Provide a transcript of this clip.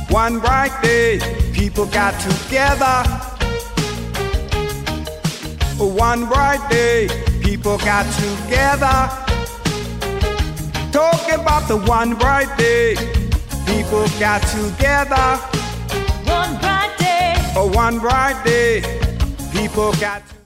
One bright day, people got together. One bright day, people got together. Talking about the one bright day, people got together. One bright day. One bright day, people got together.